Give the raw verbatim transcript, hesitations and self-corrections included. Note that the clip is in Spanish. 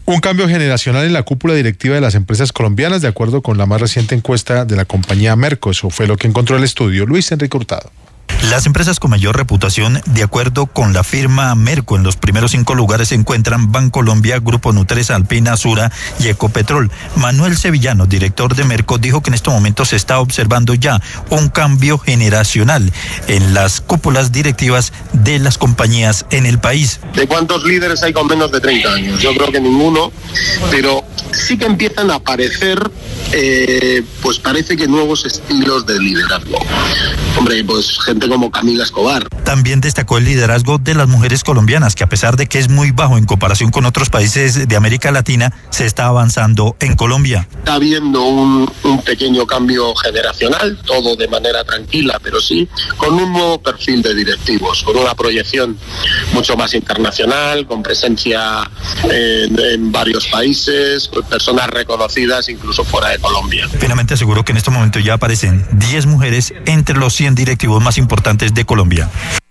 Un cambio generacional en la cúpula directiva de las empresas colombianas, de acuerdo con la más reciente encuesta de la compañía Merco. Eso fue lo que encontró el estudio. Luis Enrique Hurtado. Las empresas con mayor reputación, de acuerdo con la firma Merco, en los primeros cinco lugares se encuentran Bancolombia, Grupo Nutresa, Alpina, Sura y Ecopetrol. Manuel Sevillano, director de Merco, dijo que en estos momentos se está observando ya un cambio generacional en las cúpulas directivas de las compañías en el país. ¿De cuántos líderes hay con menos de treinta años? Yo creo que ninguno, pero sí que empiezan a aparecer, eh, pues parece que nuevos estilos de liderazgo. Hombre, pues gente como Camila Escobar. También destacó el liderazgo de las mujeres colombianas, que a pesar de que es muy bajo en comparación con otros países de América Latina, se está avanzando en Colombia. Está habiendo un, un pequeño cambio generacional, todo de manera tranquila, pero sí con un nuevo perfil de directivos, con una proyección mucho más internacional, con presencia en, en varios países, con personas reconocidas incluso fuera de Colombia. Finalmente aseguró que en este momento ya aparecen diez mujeres entre los cien directivos más importantes de Colombia.